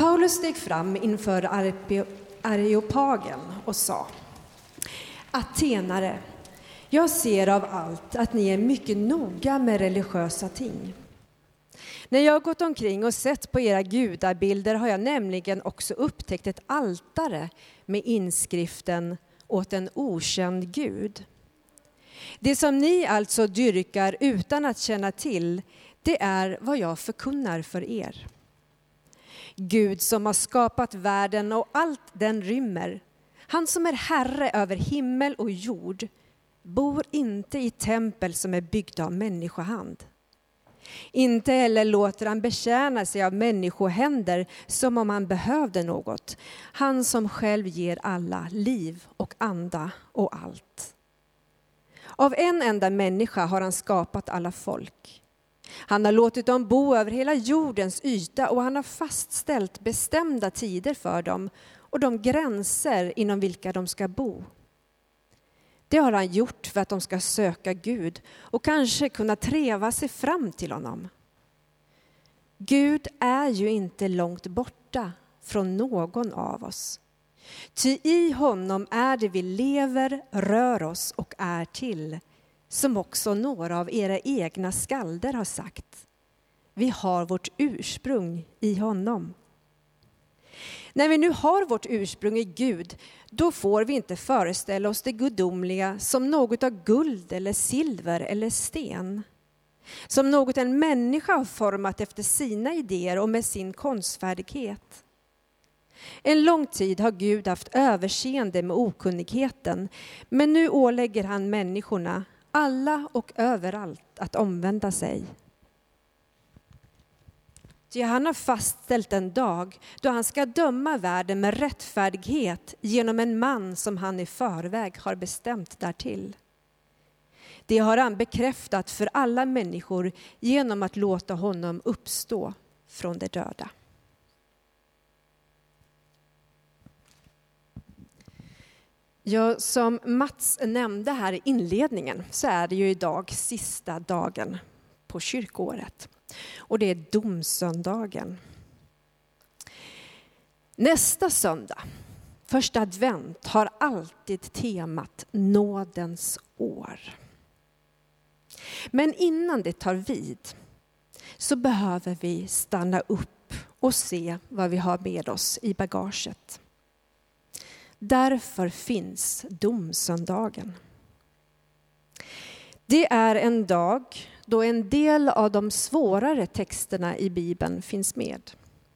Paulus steg fram inför Areopagen och sa: Atenare, jag ser av allt att ni är mycket noga med religiösa ting. När jag har gått omkring och sett på era gudabilder har jag nämligen också upptäckt ett altare med inskriften åt en okänd Gud. Det som ni alltså dyrkar utan att känna till, det är vad jag förkunnar för er. Gud som har skapat världen och allt den rymmer, han som är herre över himmel och jord, bor inte i tempel som är byggda av människohand. Inte heller låter han betjäna sig av människohänder som om han behövde något. Han som själv ger alla liv och anda och allt. Av en enda människa har han skapat alla folk. Han har låtit dem bo över hela jordens yta och han har fastställt bestämda tider för dem och de gränser inom vilka de ska bo. Det har han gjort för att de ska söka Gud och kanske kunna treva sig fram till honom. Gud är ju inte långt borta från någon av oss. Ty i honom är det vi lever, rör oss och är till, som också några av era egna skalder har sagt. Vi har vårt ursprung i honom. När vi nu har vårt ursprung i Gud, då får vi inte föreställa oss det gudomliga som något av guld eller silver eller sten. Som något en människa har format efter sina idéer och med sin konstfärdighet. En lång tid har Gud haft överseende med okunnigheten, men nu ålägger han människorna, alla och överallt, att omvända sig. Ty han har fastställt en dag då han ska döma världen med rättfärdighet genom en man som han i förväg har bestämt därtill. Det har han bekräftat för alla människor genom att låta honom uppstå från de döda. Ja, som Mats nämnde här i inledningen så är det ju idag sista dagen på kyrkoåret. Och det är domsöndagen. Nästa söndag, första advent, har alltid temat nådens år. Men innan det tar vid så behöver vi stanna upp och se vad vi har med oss i bagaget. Därför finns domsöndagen. Det är en dag då en del av de svårare texterna i Bibeln finns med.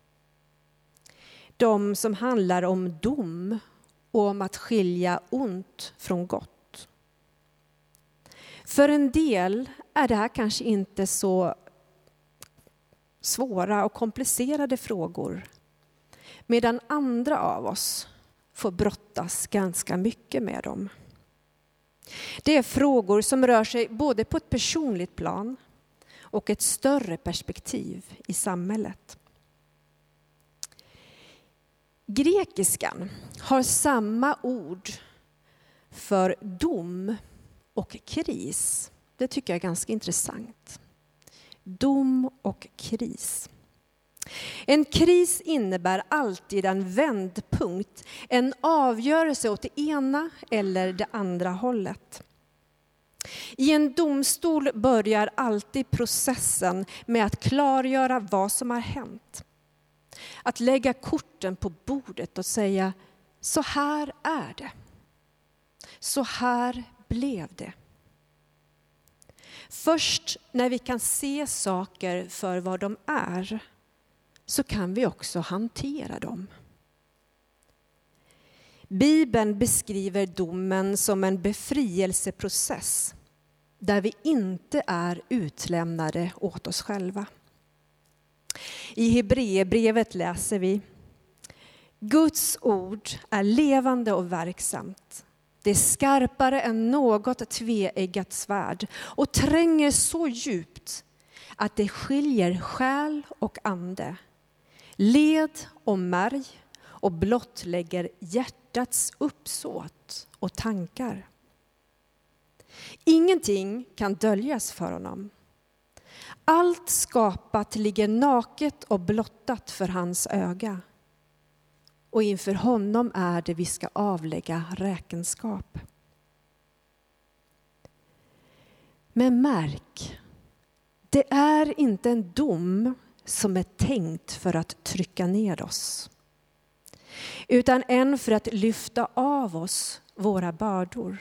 De som handlar om dom och om att skilja ont från gott. För en del är det här kanske inte så svåra och komplicerade frågor, medan andra av oss får brottas ganska mycket med dem. Det är frågor som rör sig både på ett personligt plan och ett större perspektiv i samhället. Grekiskan har samma ord för dom och kris. Det tycker jag är ganska intressant. Dom och kris. En kris innebär alltid en vändpunkt, en avgörelse åt det ena eller det andra hållet. I en domstol börjar alltid processen med att klargöra vad som har hänt. Att lägga korten på bordet och säga, så här är det. Så här blev det. Först när vi kan se saker för vad de är, så kan vi också hantera dem. Bibeln beskriver domen som en befrielseprocess där vi inte är utlämnade åt oss själva. I Hebreerbrevet läser vi: Guds ord är levande och verksamt. Det är skarpare än något tveeggat svärd och tränger så djupt att det skiljer själ och ande, led och märg och blottlägger hjärtats uppsåt och tankar. Ingenting kan döljas för honom. Allt skapat ligger naket och blottat för hans öga. och inför honom är det vi ska avlägga räkenskap. Men märk, det är inte en dom som är tänkt för att trycka ner oss, utan en för att lyfta av oss våra bördor.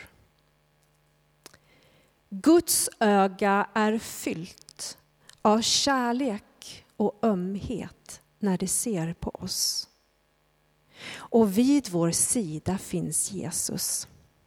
Guds öga är fyllt av kärlek och ömhet när det ser på oss. Och vid vår sida finns Jesus.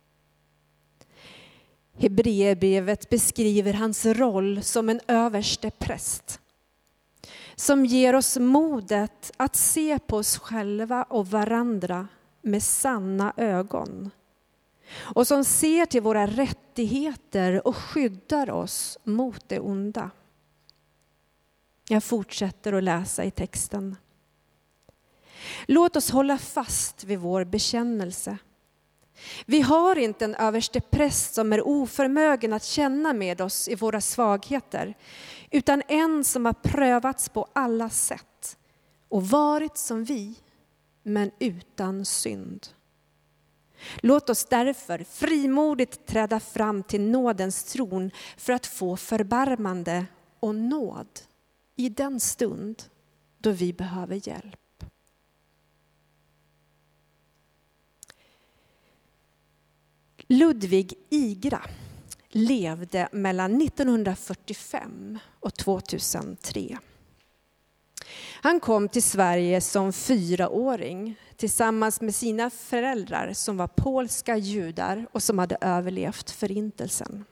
Hebreerbrevet beskriver hans roll som en överste präst, som ger oss modet att se på oss själva och varandra med sanna ögon, och som ser till våra rättigheter och skyddar oss mot det onda. Jag fortsätter att läsa i texten. Låt oss hålla fast vid vår bekännelse. Vi har inte en överstepräst som är oförmögen att känna med oss i våra svagheter, utan en som har prövats på alla sätt och varit som vi, men utan synd. Låt oss därför frimodigt träda fram till nådens tron för att få förbarmande och nåd i den stund då vi behöver hjälp. Ludvig Igra levde mellan 1945 och 2003. Han kom till Sverige som 4-åring tillsammans med sina föräldrar som var polska judar och som hade överlevt förintelsen.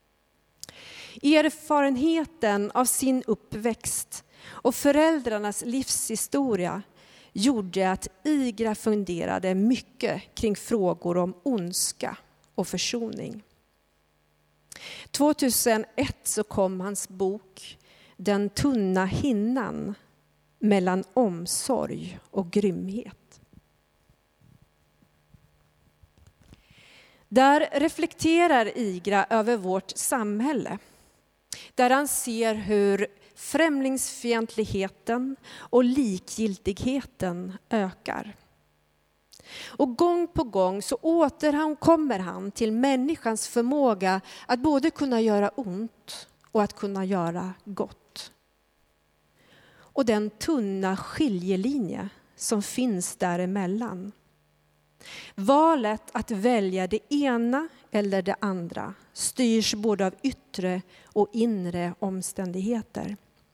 Erfarenheten av sin uppväxt och föräldrarnas livshistoria gjorde att Igra funderade mycket kring frågor om ondska och försoning. 2001 så kom hans bok Den tunna hinnan mellan omsorg och grymhet. Där reflekterar Igra över vårt samhälle, där han ser hur främlingsfientligheten och likgiltigheten ökar. Och gång på gång så återkommer han till människans förmåga att både kunna göra ont och att kunna göra gott. Och den tunna skiljelinje som finns däremellan. Valet att välja det ena eller det andra styrs både av yttre och inre omständigheter.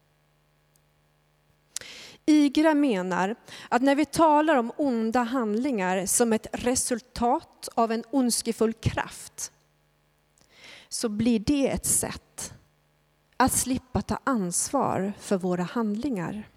Igra menar att när vi talar om onda handlingar som ett resultat av en ondskefull kraft, så blir det ett sätt att slippa ta ansvar för våra handlingar.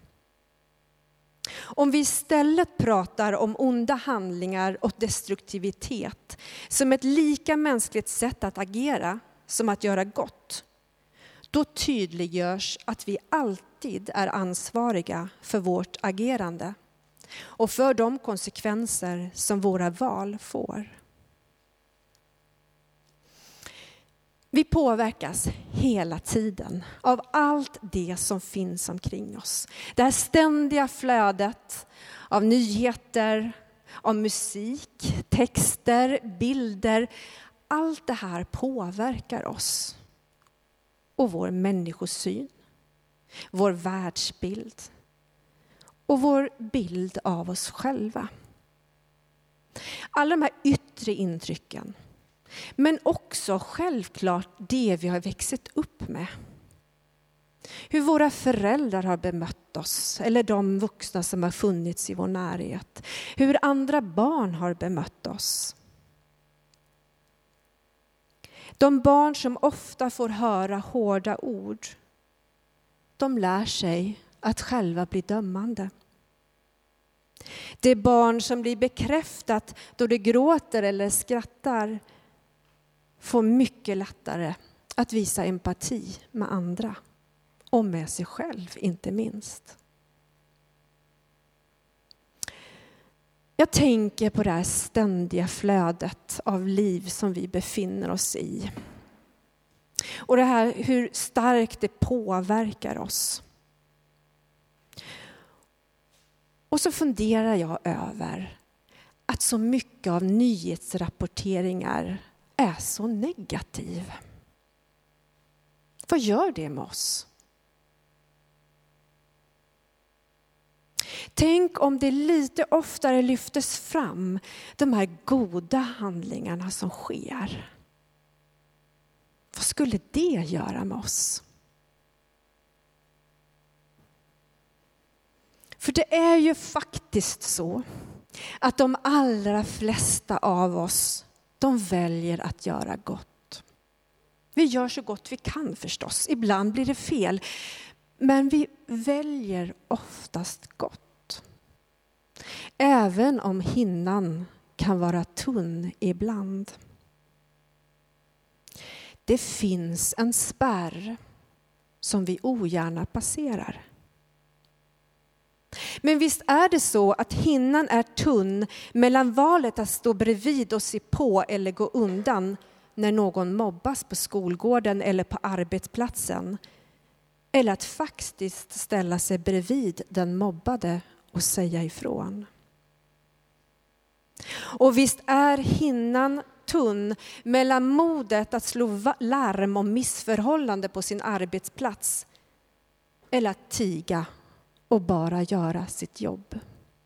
Om vi istället pratar om onda handlingar och destruktivitet som ett lika mänskligt sätt att agera som att göra gott, då tydliggörs att vi alltid är ansvariga för vårt agerande och för de konsekvenser som våra val får. Vi påverkas hela tiden av allt det som finns omkring oss. Det här ständiga flödet av nyheter, av musik, texter, bilder. Allt det här påverkar oss och vår människosyn, vår världsbild och vår bild av oss själva. Alla de här yttre intrycken, men också självklart det vi har växt upp med. Hur våra föräldrar har bemött oss eller de vuxna som har funnits i vår närhet. Hur andra barn har bemött oss. De barn som ofta får höra hårda ord, de lär sig att själva bli dömande. Det barn som blir bekräftat då det gråter eller skrattar får mycket lättare att visa empati med andra och med sig själv inte minst. Jag tänker på det här ständiga flödet av liv som vi befinner oss i. Och det här hur starkt det påverkar oss. Och så funderar jag över att så mycket av nyhetsrapporteringar är så negativ. Vad gör det med oss? Tänk om det lite oftare lyftes fram, de här goda handlingarna som sker. Vad skulle det göra med oss? För det är ju faktiskt så att de allra flesta av oss, de väljer att göra gott. Vi gör så gott vi kan förstås. Ibland blir det fel. Men vi väljer oftast gott. Även om hinnan kan vara tunn ibland. Det finns en spärr som vi ogärna passerar. Men visst är det så att hinnan är tunn mellan valet att stå bredvid och se på eller gå undan när någon mobbas på skolgården eller på arbetsplatsen. Eller att faktiskt ställa sig bredvid den mobbade och säga ifrån. Och visst är hinnan tunn mellan modet att slå larm om missförhållande på sin arbetsplats eller att tiga och bara göra sitt jobb.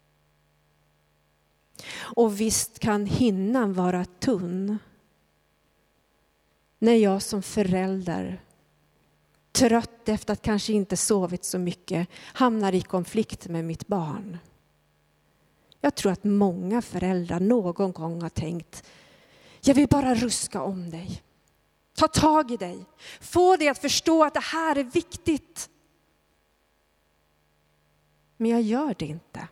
Och visst kan hinnan vara tunn när jag som förälder, trött efter att kanske inte sovit så mycket, hamnar i konflikt med mitt barn. Jag tror att många föräldrar någon gång har tänkt: jag vill bara ruska om dig. Ta tag i dig. Få dig att förstå att det här är viktigt. Men jag gör det inte.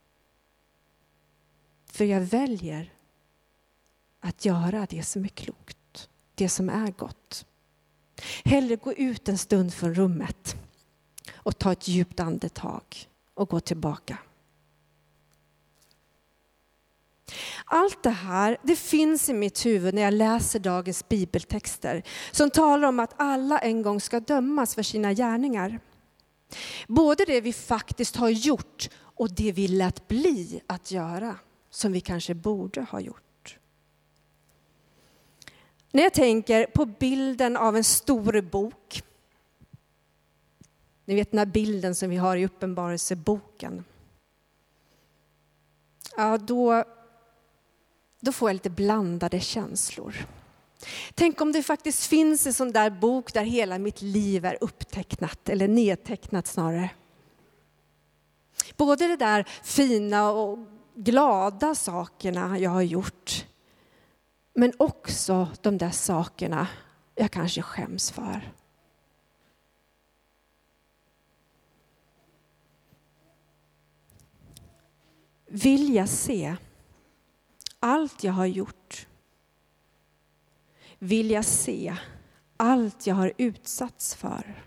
För jag väljer att göra det som är klokt. Det som är gott. Hellre gå ut en stund från rummet och ta ett djupt andetag och gå tillbaka. Allt det här, det finns i mitt huvud när jag läser dagens bibeltexter som talar om att alla en gång ska dömas för sina gärningar. Både det vi faktiskt har gjort och det vi lät bli att göra som vi kanske borde ha gjort. När jag tänker på bilden av en stor bok, ni vet den här bilden som vi har i Uppenbarelseboken, ja, då får jag lite blandade känslor. Tänk om det faktiskt finns en sån där bok där hela mitt liv är upptecknat, eller nedtecknat snarare. Både det där fina och glada sakerna jag har gjort, men också de där sakerna jag kanske skäms för. Vill jag se allt jag har gjort? Vill jag se allt jag har utsatts för?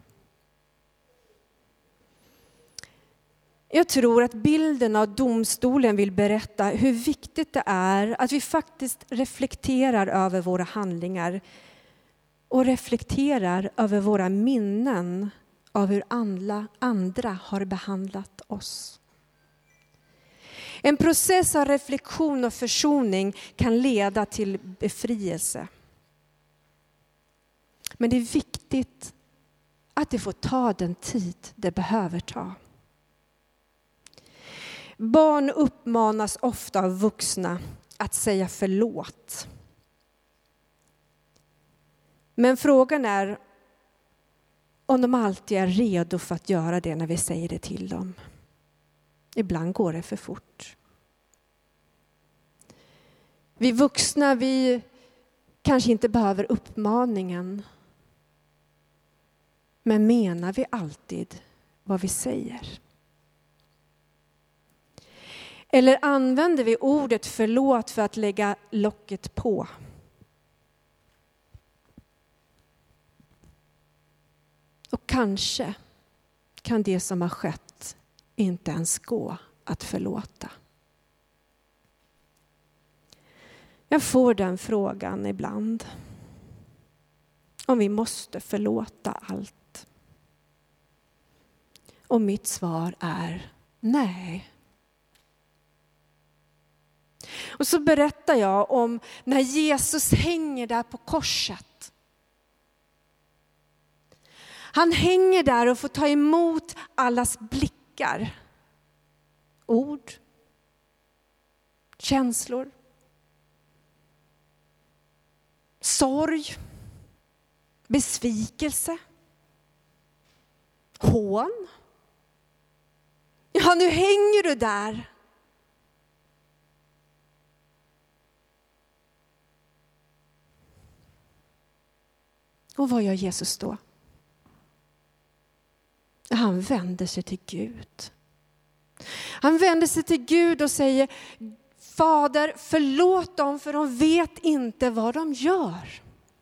Jag tror att bilden av domstolen vill berätta hur viktigt det är att vi faktiskt reflekterar över våra handlingar och reflekterar över våra minnen av hur andra har behandlat oss. En process av reflektion och försoning kan leda till befrielse. Men det är viktigt att det får ta den tid det behöver ta. Barn uppmanas ofta av vuxna att säga förlåt. Men frågan är om de alltid är redo för att göra det när vi säger det till dem. Ibland går det för fort. Vi vuxna, vi kanske inte behöver uppmaningen. Men menar vi alltid vad vi säger? Eller använder vi ordet förlåt för att lägga locket på? Och kanske kan det som har skett inte ens gå att förlåta. Jag får den frågan ibland. Om vi måste förlåta allt. Och mitt svar är nej, Och så berättar jag om när Jesus hänger där på korset. Han hänger där och får ta emot allas blickar. Ord. Känslor. Sorg. Besvikelse. Hån. Ja, nu hänger du där. Och vad gör Jesus då? Han vänder sig till Gud. Han vänder sig till Gud och säger: Fader, förlåt dem, för de vet inte vad de gör.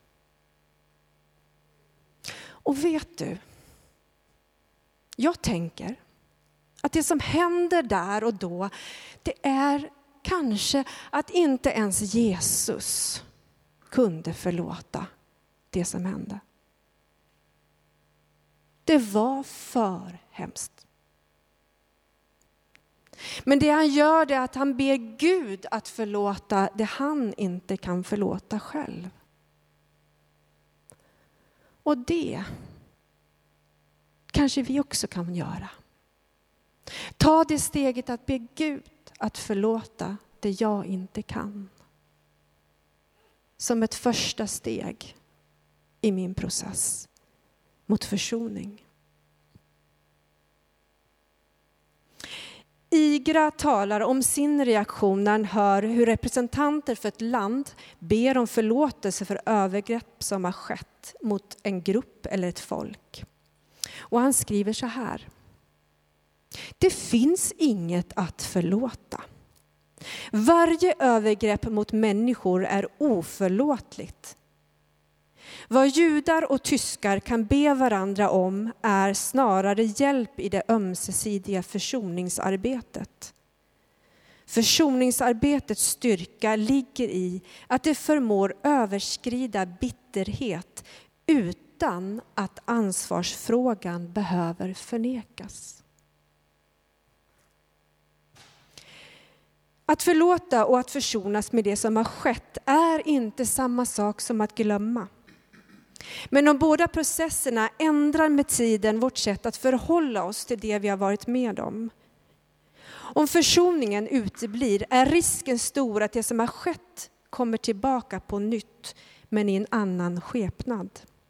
Och vet du, jag tänker att det som händer där och då, det är kanske att inte ens Jesus kunde förlåta det som hände. Det var för hemskt. Men det han gör är att han ber Gud att förlåta det han inte kan förlåta själv. Och det kanske vi också kan göra. Ta det steget att be Gud att förlåta det jag inte kan. Som ett första steg i min process mot försoning. Igra talar om sin reaktion när han hör hur representanter för ett land ber om förlåtelse för övergrepp som har skett mot en grupp eller ett folk. Och han skriver så här: det finns inget att förlåta. Varje övergrepp mot människor är oförlåtligt. Vad judar och tyskar kan be varandra om är snarare hjälp i det ömsesidiga försoningsarbetet. Försoningsarbetets styrka ligger i att det förmår överskrida bitterhet utan att ansvarsfrågan behöver förnekas. Att förlåta och att försonas med det som har skett är inte samma sak som att glömma. Men de båda processerna ändrar med tiden vårt sätt att förhålla oss till det vi har varit med om. Om försoningen uteblir är risken stor att det som har skett kommer tillbaka på nytt, men i en annan skepnad.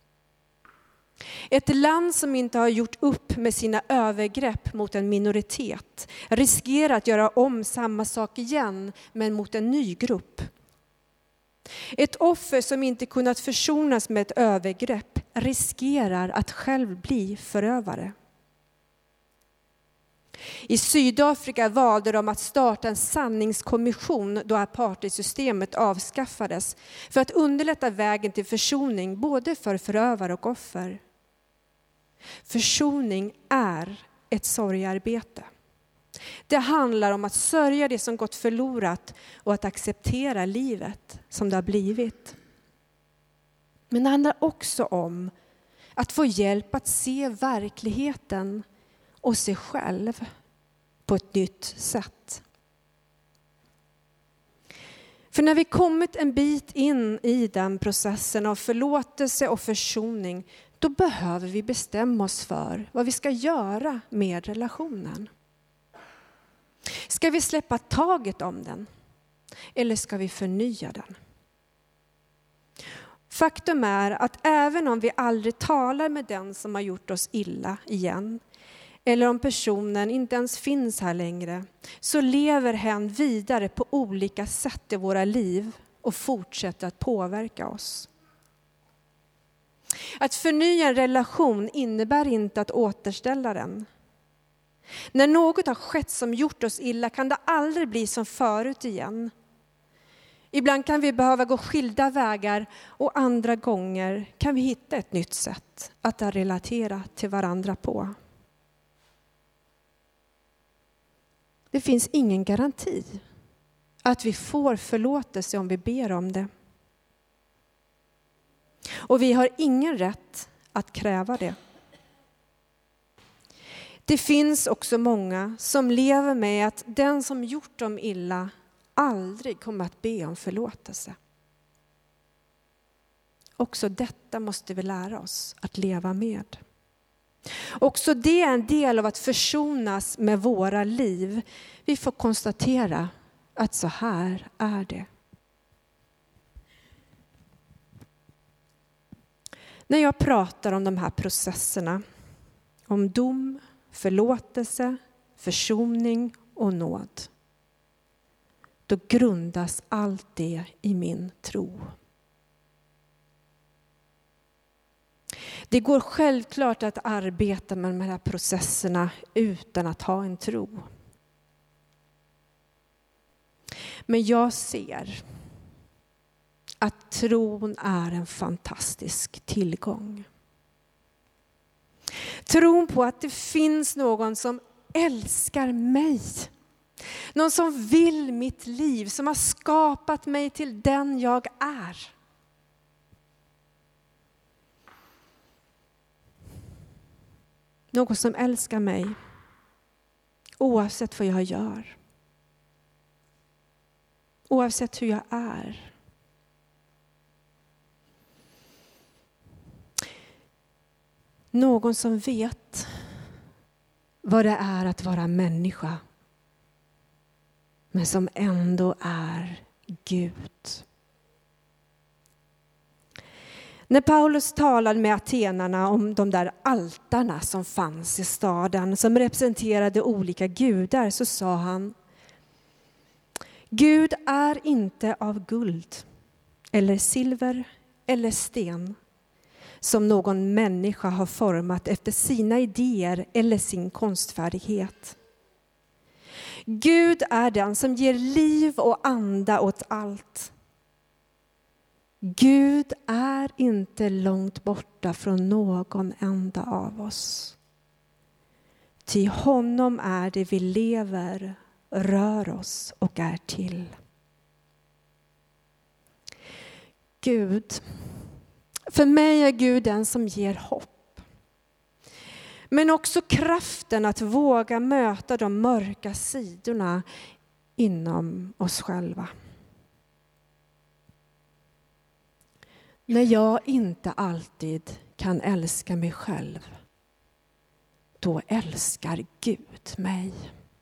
Ett land som inte har gjort upp med sina övergrepp mot en minoritet riskerar att göra om samma sak igen, men mot en ny grupp. Ett offer som inte kunnat försonas med ett övergrepp riskerar att själv bli förövare. I Sydafrika valde de att starta en sanningskommission då apartheidsystemet avskaffades för att underlätta vägen till försoning både för förövare och offer. Försoning är ett sorgearbete. Det handlar om att sörja det som gått förlorat och att acceptera livet som det har blivit. Men det handlar också om att få hjälp att se verkligheten och sig själv på ett nytt sätt. För när vi kommit en bit in i den processen av förlåtelse och försoning, då behöver vi bestämma oss för vad vi ska göra med relationen. Ska vi släppa taget om den? Eller ska vi förnya den? Faktum är att även om vi aldrig talar med den som har gjort oss illa igen, eller om personen inte ens finns här längre, så lever hen vidare på olika sätt i våra liv och fortsätter att påverka oss. Att förnya en relation innebär inte att återställa den. När något har skett som gjort oss illa kan det aldrig bli som förut igen. Ibland kan vi behöva gå skilda vägar och andra gånger kan vi hitta ett nytt sätt att relatera till varandra på. Det finns ingen garanti att vi får förlåtelse om vi ber om det. Och vi har ingen rätt att kräva det. Det finns också många som lever med att den som gjort dem illa aldrig kommer att be om förlåtelse. Också detta måste vi lära oss att leva med. Också det är en del av att försonas med våra liv. Vi får konstatera att så här är det. När jag pratar om de här processerna, om dom, förlåtelse, försoning och nåd, då grundas allt det i min tro. Det går självklart att arbeta med de här processerna utan att ha en tro. Men jag ser att tron är en fantastisk tillgång. Tron på att det finns någon som älskar mig. Någon som vill mitt liv, som har skapat mig till den jag är. Någon som älskar mig oavsett vad jag gör. Oavsett hur jag är. Någon som vet vad det är att vara människa. Men som ändå är Gud. När Paulus talade med atenarna om de där altarna som fanns i staden, som representerade olika gudar, så sa han: Gud är inte av guld eller silver eller sten som någon människa har format efter sina idéer eller sin konstfärdighet. Gud är den som ger liv och anda åt allt. Gud är inte långt borta från någon enda av oss. Till honom är det vi lever, rör oss och är till. Gud, för mig är Gud den som ger hopp. Men också kraften att våga möta de mörka sidorna inom oss själva. När jag inte alltid kan älska mig själv, då älskar Gud mig.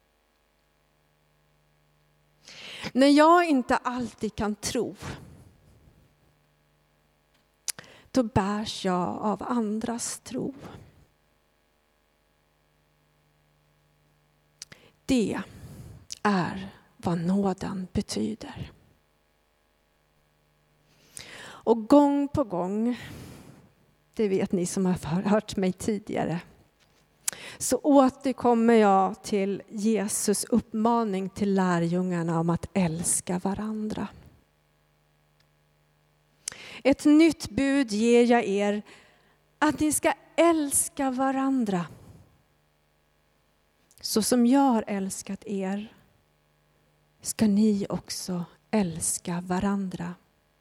När jag inte alltid kan tro, då bärs jag av andras tro. Det är vad nåden betyder. Och gång på gång, det vet ni som har hört mig tidigare, så återkommer jag till Jesus uppmaning till lärjungarna om att älska varandra. Ett nytt bud ger jag er, att ni ska älska varandra. Så som jag har älskat er, ska ni också älska varandra.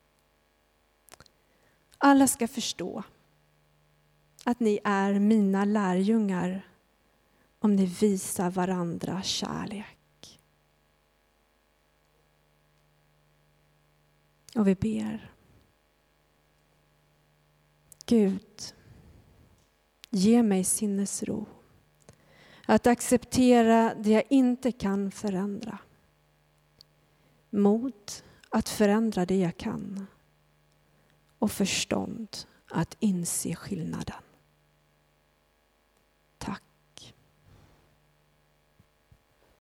Alla ska förstå att ni är mina lärjungar om ni visar varandra kärlek. Och vi ber. Gud, ge mig sinnesro att acceptera det jag inte kan förändra. Mod att förändra det jag kan. Och förstånd att inse skillnaden.